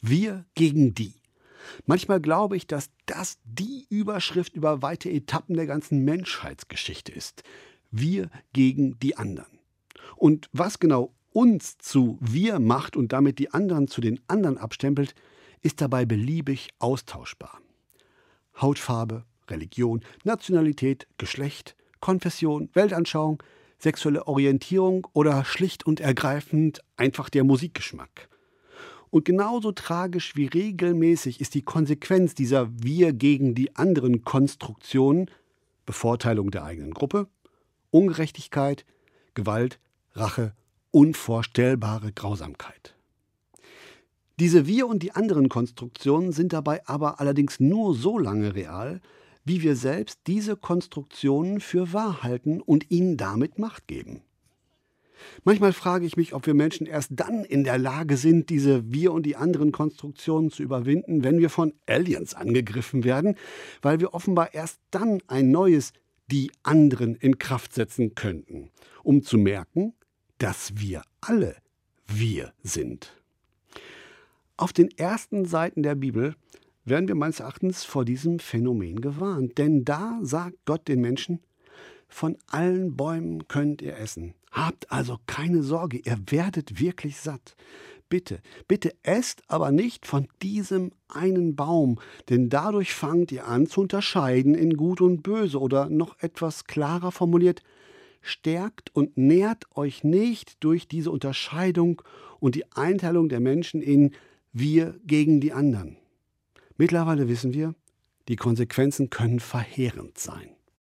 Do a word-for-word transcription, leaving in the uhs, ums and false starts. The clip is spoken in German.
Wir gegen die. Manchmal glaube ich, dass das die Überschrift über weite Etappen der ganzen Menschheitsgeschichte ist. Wir gegen die anderen. Und was genau uns zu wir macht und damit die anderen zu den anderen abstempelt, ist dabei beliebig austauschbar. Hautfarbe, Religion, Nationalität, Geschlecht, Konfession, Weltanschauung, sexuelle Orientierung oder schlicht und ergreifend einfach der Musikgeschmack. Und genauso tragisch wie regelmäßig ist die Konsequenz dieser Wir gegen die anderen Konstruktionen Bevorteilung der eigenen Gruppe, Ungerechtigkeit, Gewalt, Rache, unvorstellbare Grausamkeit. Diese Wir und die anderen Konstruktionen sind dabei aber allerdings nur so lange real, wie wir selbst diese Konstruktionen für wahr halten und ihnen damit Macht geben. Manchmal frage ich mich, ob wir Menschen erst dann in der Lage sind, diese Wir und die anderen Konstruktionen zu überwinden, wenn wir von Aliens angegriffen werden, weil wir offenbar erst dann ein neues Die anderen in Kraft setzen könnten, um zu merken, dass wir alle wir sind. Auf den ersten Seiten der Bibel werden wir meines Erachtens vor diesem Phänomen gewarnt. Denn da sagt Gott den Menschen, von allen Bäumen könnt ihr essen. Habt also keine Sorge, ihr werdet wirklich satt. Bitte, bitte esst aber nicht von diesem einen Baum, denn dadurch fangt ihr an zu unterscheiden in Gut und Böse. Oder noch etwas klarer formuliert, stärkt und nährt euch nicht durch diese Unterscheidung und die Einteilung der Menschen in wir gegen die anderen. Mittlerweile wissen wir, die Konsequenzen können verheerend sein.